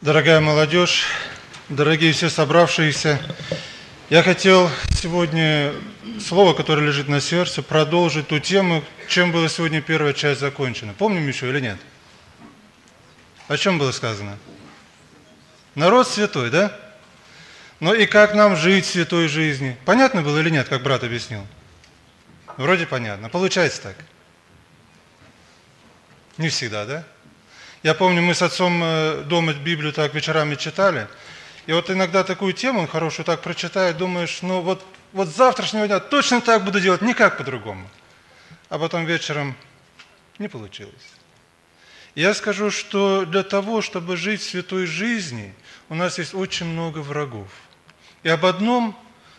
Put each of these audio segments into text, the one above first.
Дорогая молодежь, дорогие все собравшиеся, я хотел сегодня слово, которое лежит на сердце, продолжить ту тему, чем была сегодня первая часть закончена. Помним еще или нет? О чем было сказано? Народ святой, да? Ну и как нам жить святой жизнью? Понятно было или нет, как брат объяснил? Вроде понятно. Получается так. Не всегда, да? Я помню, мы с отцом дома Библию так вечерами читали, и вот иногда такую тему хорошую так прочитает, думаешь, ну вот с завтрашнего дня точно так буду делать, никак по-другому. А потом вечером не получилось. Я скажу, что для того, чтобы жить святой жизнью, у нас есть очень много врагов. И об одном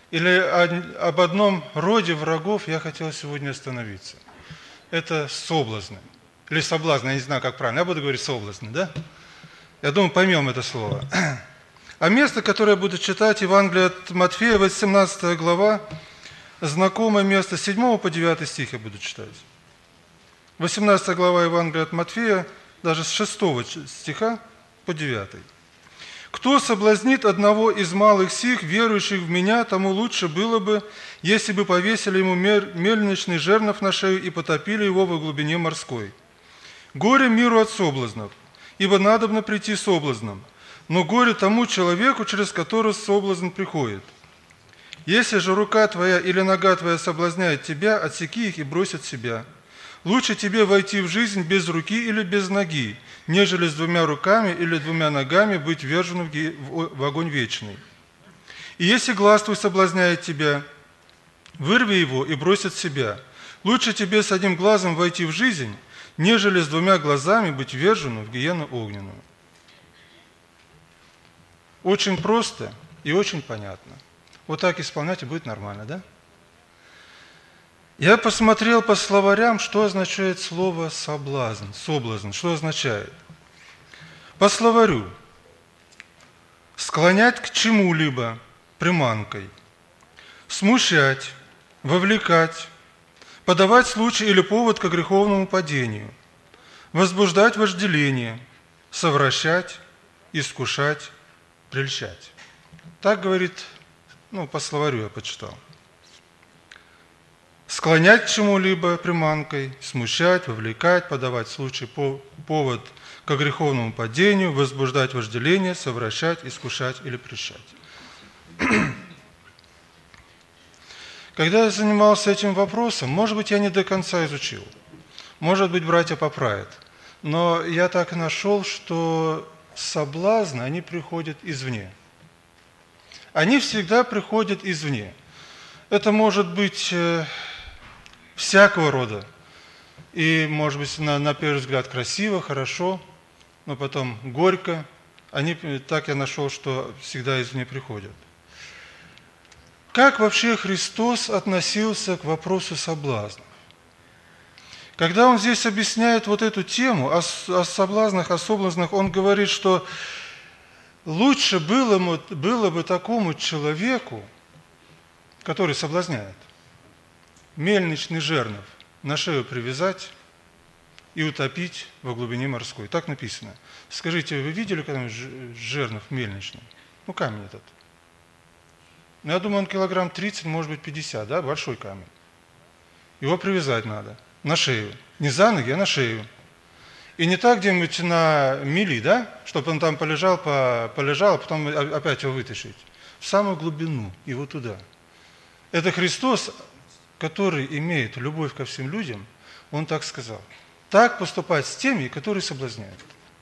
роде врагов я хотел сегодня остановиться. Это соблазны. Или соблазны, я не знаю, как правильно. Я буду говорить соблазны, да? Я думаю, поймем это слово. А место, которое я буду читать, Евангелие от Матфея, 18 глава, знакомое место, 7 по 9 стих я буду читать. 18 глава Евангелия от Матфея, даже с 6 стиха по 9. «Кто соблазнит одного из малых сих, верующих в Меня, тому лучше было бы, если бы повесили ему мельничный жернов на шею и потопили его во глубине морской. Горе миру от соблазнов, ибо надобно прийти соблазном, но горе тому человеку, через которого соблазн приходит. Если же рука твоя или нога твоя соблазняет тебя, отсеки их и брось от себя. Лучше тебе войти в жизнь без руки или без ноги, нежели с 2 руками или 2 ногами быть вверженным в огонь вечный. И если глаз твой соблазняет тебя, вырви его и брось от себя. Лучше тебе с 1 глазом войти в жизнь, нежели с 2 глазами быть вверженным в гиену огненную». Очень просто и очень понятно. Вот так исполнять и будет нормально, да? Я посмотрел по словарям, что означает слово «соблазн», «соблазн», что означает. По словарю: склонять к чему-либо приманкой, смущать, вовлекать, подавать случай или повод к греховному падению, возбуждать вожделение, совращать, искушать, прельщать. Так говорит, по словарю я почитал. Склонять к чему-либо приманкой, смущать, вовлекать, подавать случай, повод к греховному падению, возбуждать вожделение, совращать, искушать или прельщать. Когда я занимался этим вопросом, может быть, я не до конца изучил, может быть, братья поправят, но я так и нашел, что соблазны, они приходят извне. Они всегда приходят извне. Это может быть всякого рода. И, может быть, на первый взгляд красиво, хорошо, но потом горько. Так я нашел, что всегда извне приходят. Как вообще Христос относился к вопросу соблазнов? Когда Он здесь объясняет вот эту тему о соблазнах, о соблазнах, Он говорит, что лучше было бы такому человеку, который соблазняет, мельничный жернов на шею привязать и утопить во глубине морской. Так написано. Скажите, вы видели когда-нибудь жернов мельничный? Камень этот. Я думаю, он килограмм 30, может быть 50, да, большой камень. Его привязать надо на шею. Не за ноги, а на шею. И не так где-нибудь на мили, да, чтобы он там полежал, а потом опять его вытащить. В самую глубину, и вот туда. Это Христос, который имеет любовь ко всем людям, Он так сказал. Так поступать с теми, которые соблазняют.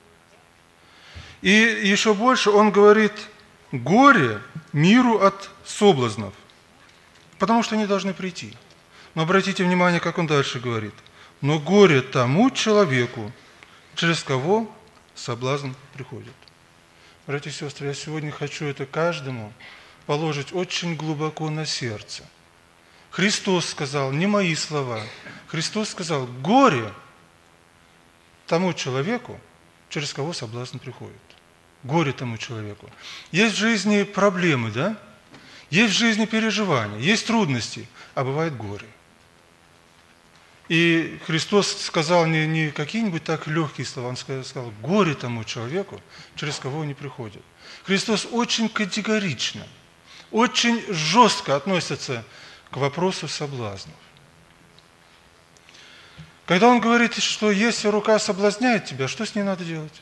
И еще больше Он говорит: горе миру от соблазнов, потому что они должны прийти. Но обратите внимание, как Он дальше говорит. Но горе тому человеку, через кого соблазн приходит. Братья и сестры, я сегодня хочу это каждому положить очень глубоко на сердце. Христос сказал, не мои слова, Христос сказал: горе тому человеку, через кого соблазн приходит. Горе тому человеку. Есть в жизни проблемы, да? Есть в жизни переживания, есть трудности, а бывает горе. И Христос сказал не какие-нибудь так легкие слова, Он сказал, горе тому человеку, через кого они приходят. Христос очень категорично, очень жестко относится к вопросу соблазнов. Когда Он говорит, что если рука соблазняет тебя, что с ней надо делать?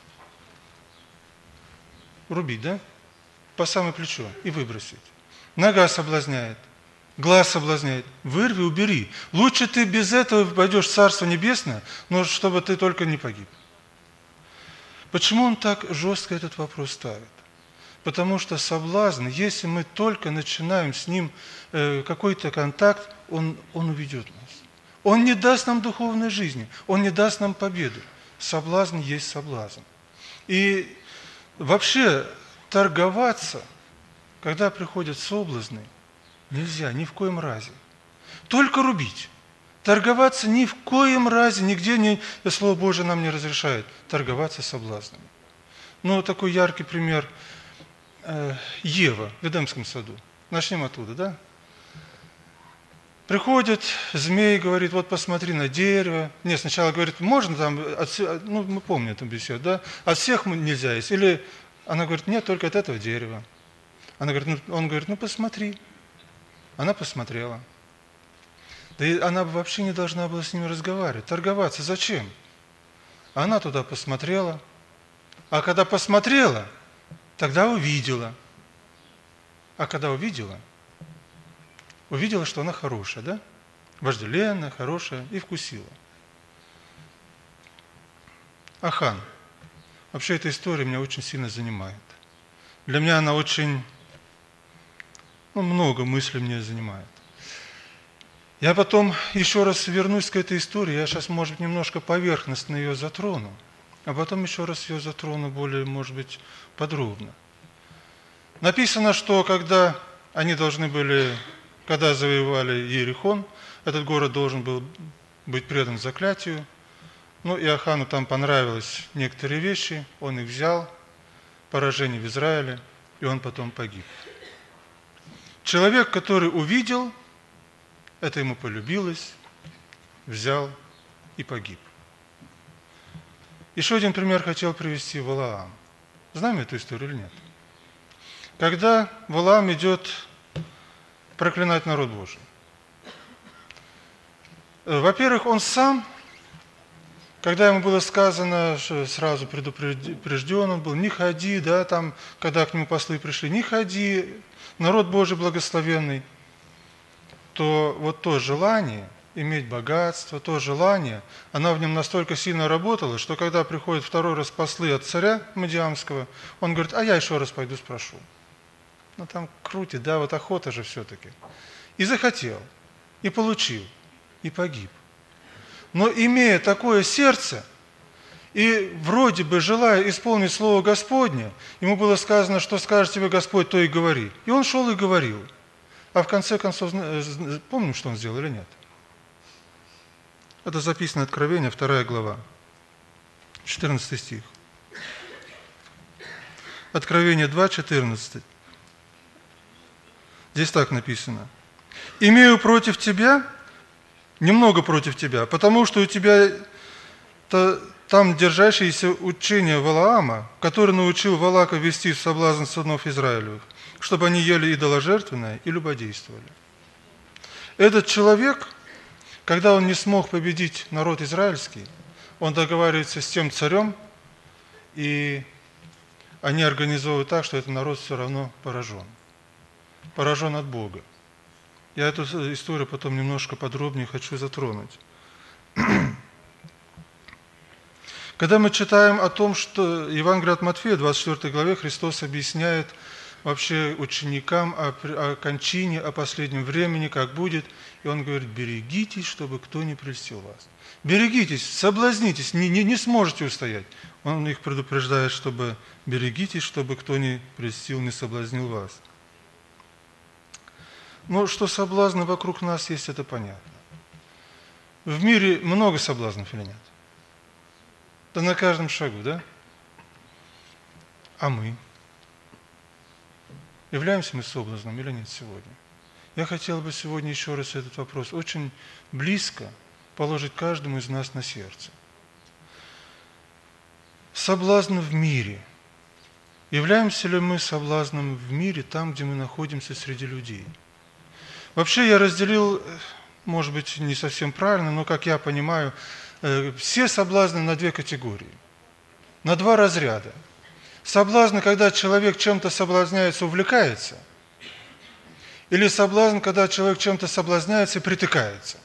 Рубить, да? По самое плечо и выбросить. Нога соблазняет, глаз соблазняет. Вырви, убери. Лучше ты без этого пойдешь в Царство Небесное, но чтобы ты только не погиб. Почему Он так жестко этот вопрос ставит? Потому что соблазн, если мы только начинаем с ним какой-то контакт, он уведет нас. Он не даст нам духовной жизни, он не даст нам победу. Соблазн есть соблазн. И вообще торговаться, когда приходят соблазны, нельзя ни в коем разе. Только рубить. Торговаться ни в коем разе, нигде Слово Божие нам не разрешает торговаться соблазнами. Ну, такой яркий пример Ева в Эдемском саду. Начнем оттуда, да? Приходит змей, говорит, вот посмотри на дерево. Нет, сначала говорит, можно там, мы помним эту беседу, да? От всех нельзя есть. Или она говорит, нет, только от этого дерева. Он говорит, ну посмотри. Она посмотрела. Да и она вообще не должна была с ними разговаривать. Торговаться зачем? Она туда посмотрела. А когда посмотрела, тогда увидела. А когда увидела, что она хорошая, да? Вожделенная, хорошая, и вкусила. Ахан. Вообще эта история меня очень сильно занимает. Для меня она очень, много мыслей мне занимает. Я потом еще раз вернусь к этой истории, я сейчас, может быть, немножко поверхностно ее затрону, а потом еще раз ее затрону более, может быть, подробно. Написано, что когда они должны были, когда завоевали Иерихон, этот город должен был быть предан заклятию. Ну и Ахану там понравились некоторые вещи, он их взял, поражение в Израиле, и он потом погиб. Человек, который увидел, это ему полюбилось, взял и погиб. Еще один пример хотел привести Валаам. Знаем эту историю или нет? Когда Валаам идет проклинать народ Божий. Во-первых, он сам, когда ему было сказано, сразу предупрежден он был, не ходи, да, там, когда к нему послы пришли, не ходи, народ Божий благословенный, то вот то желание иметь богатство, то желание, оно в нем настолько сильно работало, что когда приходят второй раз послы от царя Мадиамского, он говорит, а я еще раз пойду спрошу. Ну там крутит, да, вот охота же все-таки. И захотел, и получил, и погиб. Но имея такое сердце, и вроде бы желая исполнить Слово Господне, ему было сказано, что скажет тебе Господь, то и говори. И он шел и говорил. А в конце концов, помним, что он сделал или нет? Это записано Откровение, 2 глава, 14 стих. Откровение 2, 14. Здесь так написано. «Имею против тебя, немного против тебя, потому что у тебя там держащееся учение Валаама, который научил Валака вести в соблазн сынов Израилевых, чтобы они ели идоложертвенное и любодействовали». Этот человек, когда он не смог победить народ израильский, он договаривается с тем царем, и они организовывают так, что этот народ все равно поражен. Поражен от Бога. Я эту историю потом немножко подробнее хочу затронуть. Когда мы читаем о том, что Евангелие от Матфея, 24 главе, Христос объясняет вообще ученикам о кончине, о последнем времени, как будет, и Он говорит, берегитесь, чтобы кто не прельстил вас. Берегитесь, соблазнитесь, не сможете устоять. Он их предупреждает, чтобы берегитесь, чтобы кто не прельстил, не соблазнил вас. Но что соблазны вокруг нас есть, это понятно. В мире много соблазнов или нет? Да на каждом шагу, да? А мы? Являемся мы соблазном или нет сегодня? Я хотел бы сегодня еще раз этот вопрос очень близко положит каждому из нас на сердце. Соблазн в мире. Являемся ли мы соблазном в мире там, где мы находимся среди людей? Вообще я разделил, может быть, не совсем правильно, но, как я понимаю, все соблазны на две категории, на два разряда. Соблазн, когда человек чем-то соблазняется, увлекается, или соблазн, когда человек чем-то соблазняется и притыкается.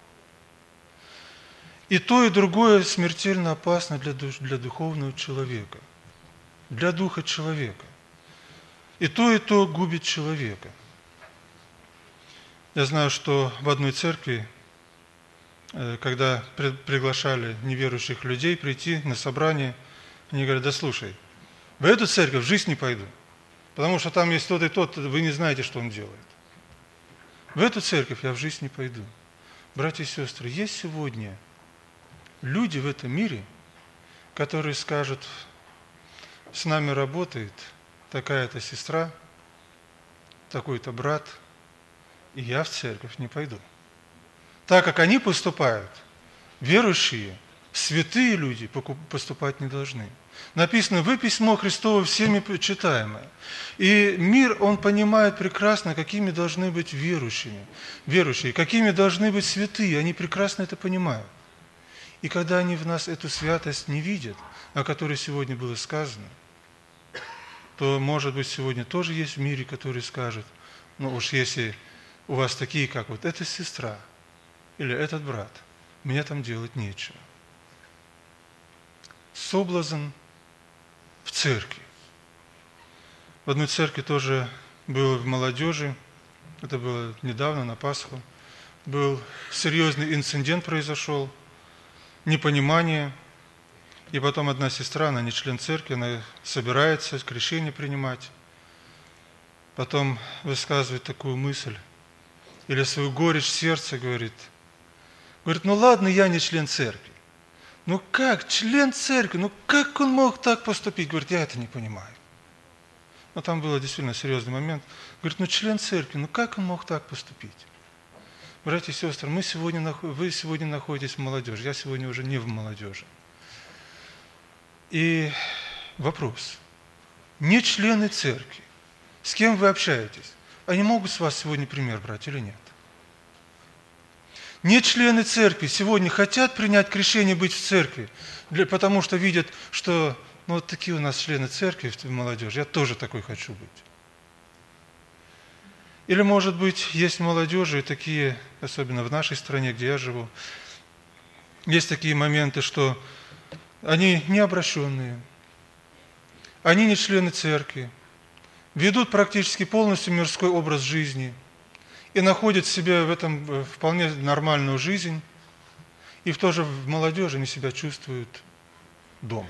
И то, и другое смертельно опасно для духовного человека, для духа человека. И то губит человека. Я знаю, что в одной церкви, когда приглашали неверующих людей прийти на собрание, они говорят: да слушай, в эту церковь в жизнь не пойду, потому что там есть тот и тот, вы не знаете, что он делает. В эту церковь я в жизнь не пойду. Братья и сестры, есть сегодня люди в этом мире, которые скажут: с нами работает такая-то сестра, такой-то брат, и я в церковь не пойду. Так как они поступают, верующие, святые люди поступать не должны. Написано: вы письмо Христово всеми читаемое. И мир, он понимает прекрасно, какими должны быть верующие, какими должны быть святые, они прекрасно это понимают. И когда они в нас эту святость не видят, о которой сегодня было сказано, то, может быть, сегодня тоже есть в мире, который скажет: ну уж если у вас такие, как вот эта сестра или этот брат, мне там делать нечего. Соблазн в церкви. В одной церкви тоже было в молодежи, это было недавно, на Пасху, был серьезный инцидент произошел, непонимание, и потом одна сестра, она не член церкви, она собирается крещение принимать, потом высказывает такую мысль, или свою горечь сердца говорит, ну ладно, я не член церкви, ну как, член церкви, ну как он мог так поступить? Говорит, я это не понимаю. Но там был действительно серьезный момент. Говорит, ну член церкви, ну как он мог так поступить? Братья и сестры, вы сегодня находитесь в молодежи, я сегодня уже не в молодежи. И вопрос, не члены церкви, с кем вы общаетесь, они могут с вас сегодня пример брать или нет? Не члены церкви сегодня хотят принять крещение, быть в церкви, потому что видят, что ну вот такие у нас члены церкви в молодежи, я тоже такой хочу быть. Или, может быть, есть молодежи такие, особенно в нашей стране, где я живу, есть такие моменты, что они не обращенные, они не члены церкви, ведут практически полностью мирской образ жизни и находят в себе в этом вполне нормальную жизнь, и в то же в молодежи они себя чувствуют дома.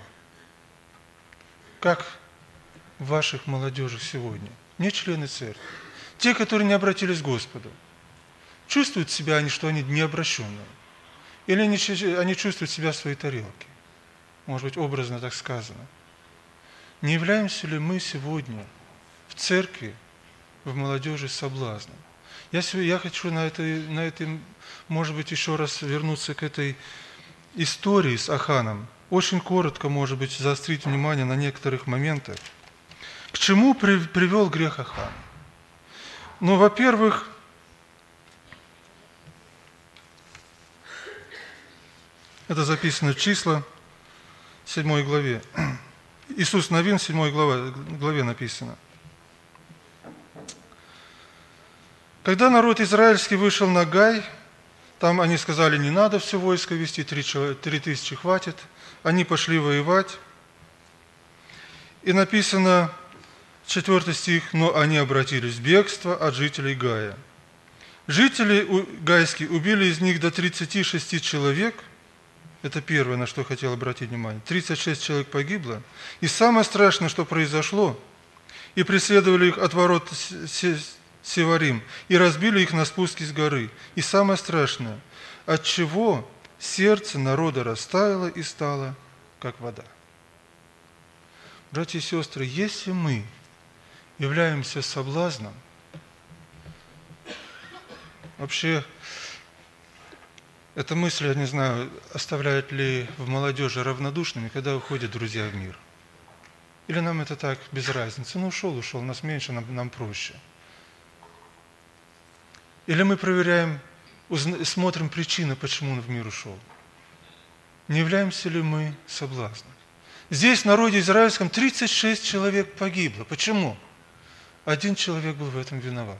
Как в ваших молодежах сегодня? Не члены церкви. Те, которые не обратились к Господу, чувствуют себя они, что они необращенные? Или они чувствуют себя в своей тарелке? Может быть, образно так сказано. Не являемся ли мы сегодня в церкви, в молодежи соблазном? Я хочу на этой, может быть, еще раз вернуться к этой истории с Аханом. Очень коротко, может быть, заострить внимание на некоторых моментах. К чему привел грех Ахана? Ну, во-первых, это записано в Числа, 7 главе. Иисус Навин, 7 главе написано. Когда народ израильский вышел на Гай, там они сказали, не надо все войско вести, 3000 хватит. Они пошли воевать. И написано, 4 стих, но они обратились в бегство от жителей Гая. Жители гайские убили из них до 36 человек. Это первое, на что хотел обратить внимание. 36 человек погибло. И самое страшное, что произошло, и преследовали их от ворот Севарим, и разбили их на спуске с горы. И самое страшное, от чего сердце народа растаяло и стало, как вода. Братья и сестры, если мы являемся соблазном, вообще Эта мысль, я не знаю, оставляет ли в молодежи равнодушными, когда уходят друзья в мир. Или нам это так, без разницы. Ну, ушел, нас меньше, нам проще. Или мы проверяем, смотрим причины, почему он в мир ушел. Не являемся ли мы соблазном? Здесь, в народе израильском, 36 человек погибло. Почему? Один человек был в этом виноват.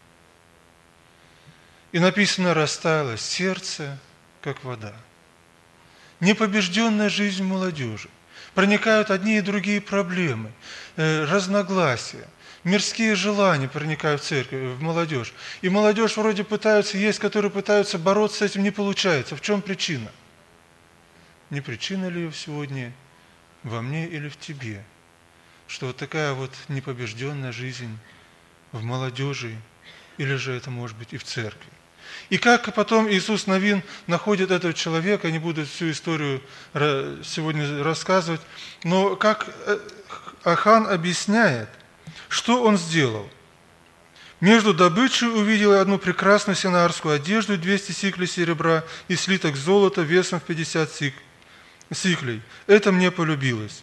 И написано, растаяло сердце, как вода. Непобежденная жизнь молодежи. Проникают одни и другие проблемы, разногласия, мирские желания проникают в церковь, в молодежь. И молодежь вроде пытаются, есть, которые пытаются бороться с этим, не получается. В чем причина? Не причина ли ее сегодня во мне или в тебе? Что вот такая вот непобежденная жизнь в молодежи, или же это может быть и в церкви. И как потом Иисус Навин находит этого человека, не буду всю историю сегодня рассказывать, но как Ахан объясняет, что он сделал. Между добычей увидел я одну прекрасную синаарскую одежду, 200 сиклей серебра и слиток золота весом в 50 сиклей. Это мне полюбилось.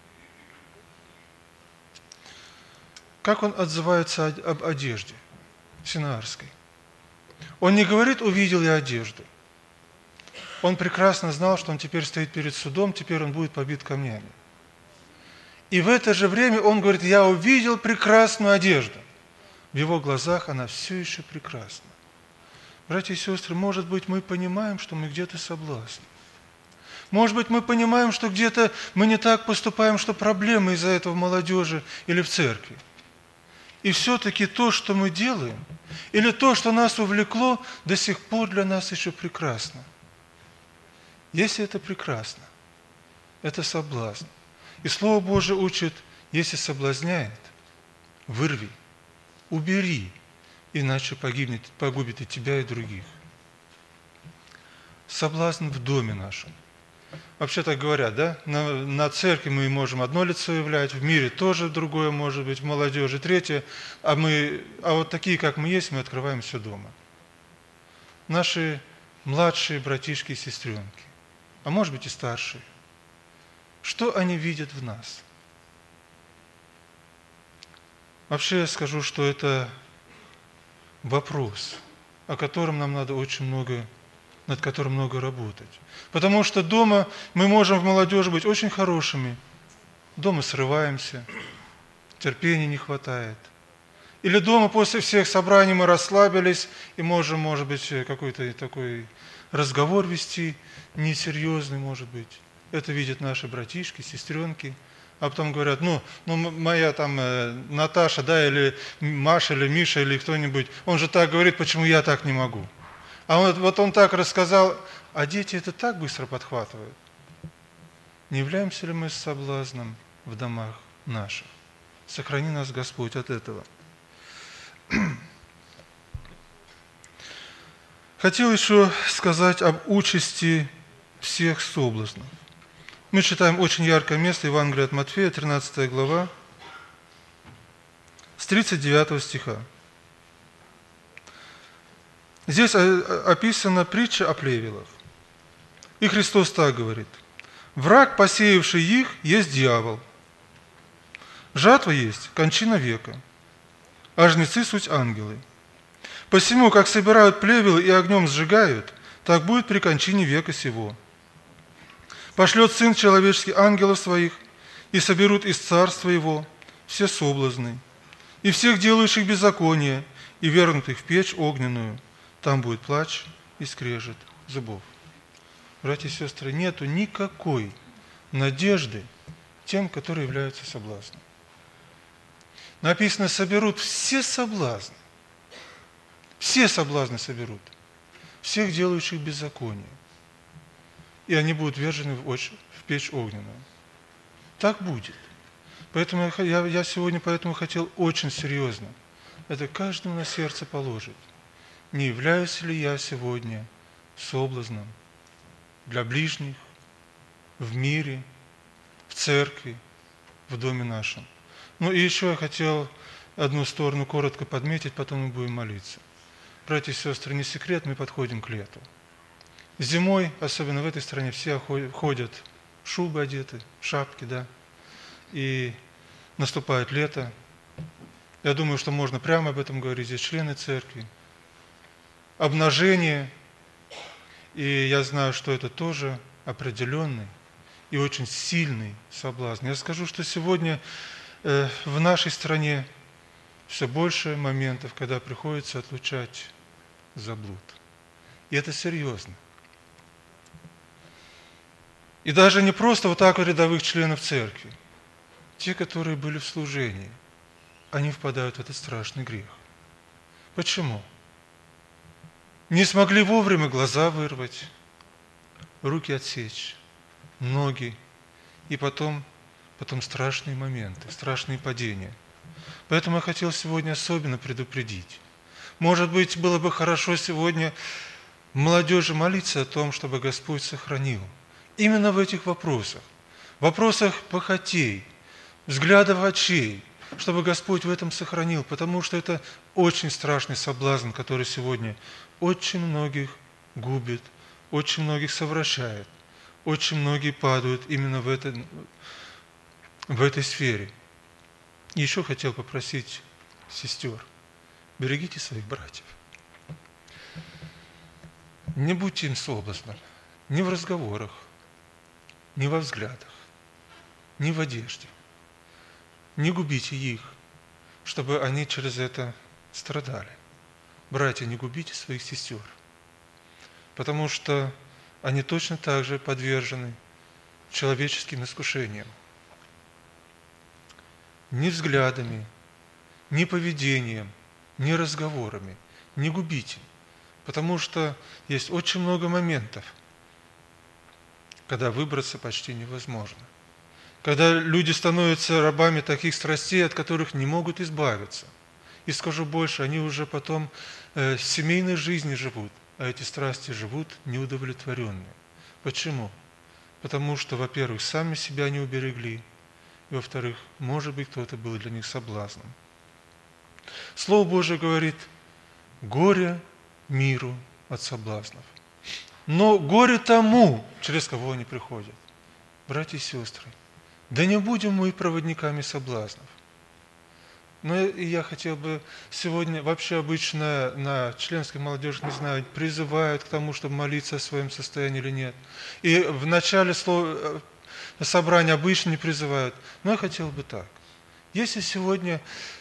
Как он отзывается об одежде синаарской? Он не говорит «увидел я одежду». Он прекрасно знал, что он теперь стоит перед судом, теперь он будет побит камнями. И в это же время он говорит «я увидел прекрасную одежду». В его глазах она все еще прекрасна. Братья и сестры, может быть, мы понимаем, что мы где-то соблазны. Может быть, мы понимаем, что где-то мы не так поступаем, что проблемы из-за этого в молодежи или в церкви. И все-таки то, что мы делаем, или то, что нас увлекло, до сих пор для нас еще прекрасно. Если это прекрасно, это соблазн. И Слово Божие учит, если соблазняет, вырви, убери, иначе погубит и тебя, и других. Соблазн в доме нашем. Вообще так говорят, да? На церкви мы можем одно лицо являть, в мире тоже другое может быть, в молодежи третье, а вот такие, как мы есть, мы открываем все дома. Наши младшие братишки и сестренки, а может быть и старшие, что они видят в нас? Вообще я скажу, что это вопрос, о котором нам надо очень много, над которым много работать. Потому что дома мы можем в молодежи быть очень хорошими. Дома срываемся, терпения не хватает. Или дома после всех собраний мы расслабились и можем, может быть, какой-то такой разговор вести, несерьезный, может быть. Это видят наши братишки, сестренки. А потом говорят, моя там Наташа, да, или Маша, или Миша, или кто-нибудь, он же так говорит, почему я так не могу? А вот он так рассказал, а дети это так быстро подхватывают. Не являемся ли мы соблазном в домах наших? Сохрани нас, Господь, от этого. Хотел еще сказать об участи всех соблазнов. Мы читаем очень яркое место Евангелия от Матфея, 13 глава, с 39 стиха. Здесь описана притча о плевелах. И Христос так говорит. «Враг, посеявший их, есть дьявол. Жатва есть кончина века, а жнецы суть ангелы. Посему, как собирают плевелы и огнем сжигают, так будет при кончине века сего. Пошлет Сын Человеческий ангелов своих, и соберут из царства Его все соблазны, и всех делающих беззаконие, и вернутых в печь огненную. Там будет плач и скрежет зубов». Братья и сестры, нету никакой надежды тем, которые являются соблазном. Написано, соберут все соблазны. Все соблазны соберут. Всех делающих беззаконие. И они будут ввержены в печь огненную. Так будет. Поэтому я сегодня хотел очень серьезно это каждому на сердце положить. Не являюсь ли я сегодня соблазном для ближних, в мире, в церкви, в доме нашем? Ну и еще я хотел одну сторону коротко подметить, потом мы будем молиться. Братья и сестры, не секрет, мы подходим к лету. Зимой, особенно в этой стране, все ходят, шубы одеты, шапки, да, и наступает лето. Я думаю, что можно прямо об этом говорить, здесь члены церкви. Обнажение, и я знаю, что это тоже определенный и очень сильный соблазн. Я скажу, что сегодня в нашей стране все больше моментов, когда приходится отлучать за блуд. И это серьезно. И даже не просто вот так у рядовых членов церкви. Те, которые были в служении, они впадают в этот страшный грех. Почему? Не смогли вовремя глаза вырвать, руки отсечь, ноги, и потом страшные моменты, страшные падения. Поэтому я хотел сегодня особенно предупредить. Может быть, было бы хорошо сегодня молодежи молиться о том, чтобы Господь сохранил. Именно в этих вопросах похотей, взглядов очей, чтобы Господь в этом сохранил, потому что это очень страшный соблазн, который сегодня очень многих губит, очень многих совращает, очень многие падают именно в этой сфере. И еще хотел попросить сестер, берегите своих братьев. Не будьте им соблазном ни в разговорах, ни во взглядах, ни в одежде. Не губите их, чтобы они через это страдали. Братья, не губите своих сестер, потому что они точно так же подвержены человеческим искушениям. Ни взглядами, ни поведением, ни разговорами не губите, потому что есть очень много моментов, когда выбраться почти невозможно. Когда люди становятся рабами таких страстей, от которых не могут избавиться. И скажу больше, они уже потом семейной жизнью живут, а эти страсти живут неудовлетворенные. Почему? Потому что, во-первых, сами себя не уберегли, и, во-вторых, может быть, кто-то был для них соблазном. Слово Божие говорит: горе миру от соблазнов. Но горе тому, через кого они приходят. Братья и сестры, да не будем мы проводниками соблазнов. Но я хотел бы сегодня, вообще обычно на членской молодежи, не знаю, призывают к тому, чтобы молиться о своем состоянии или нет. И в начале собрания обычно не призывают. Но я хотел бы так. Если сегодня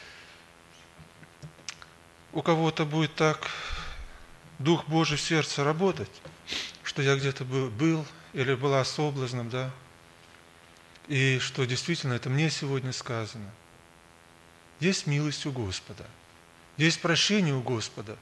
у кого-то будет так Дух Божий в сердце работать, что я где-то был или была соблазном, да, и что действительно это мне сегодня сказано. Есть милость у Господа, есть прощение у Господа,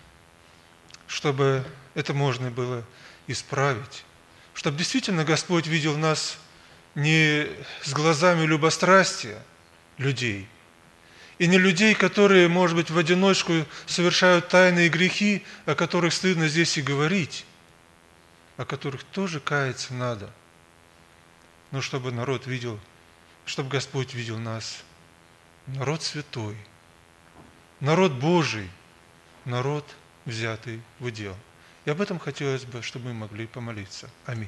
чтобы это можно было исправить, чтобы действительно Господь видел нас не с глазами любострастия людей, и не людей, которые, может быть, в одиночку совершают тайные грехи, о которых стыдно здесь и говорить, о которых тоже каяться надо, но чтобы народ видел, чтобы Господь видел нас, народ святой, народ Божий, народ, взятый в удел. И об этом хотелось бы, чтобы мы могли помолиться. Аминь.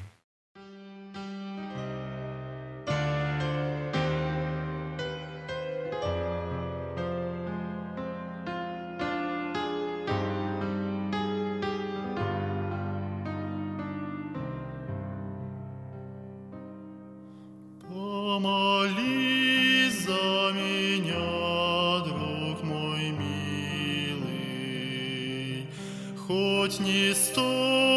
Помолись за меня, друг мой милый, хоть не сто